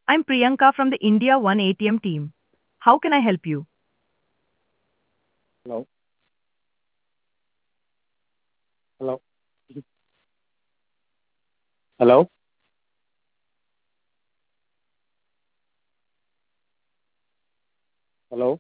I'm Priyanka from the India One ATM team. How can I help you? Hello. Hello. Hello. Hello.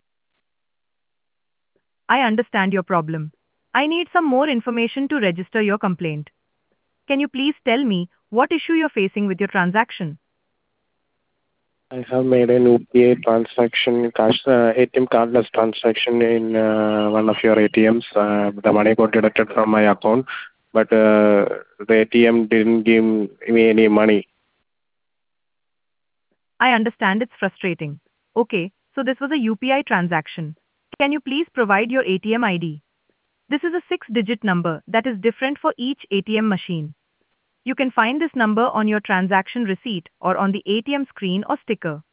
I understand your problem. I need some more information to register your complaint. Can you please tell me what issue you're facing with your transaction? I have made an UPI transaction, cash, ATM cardless transaction in one of your ATMs. The money got deducted from my account, but the ATM didn't give me any money. I understand it's frustrating. Okay, so this was a UPI transaction. Can you please provide your ATM ID? This is a six-digit number that is different for each ATM machine. You can find this number on your transaction receipt or on the ATM screen or sticker.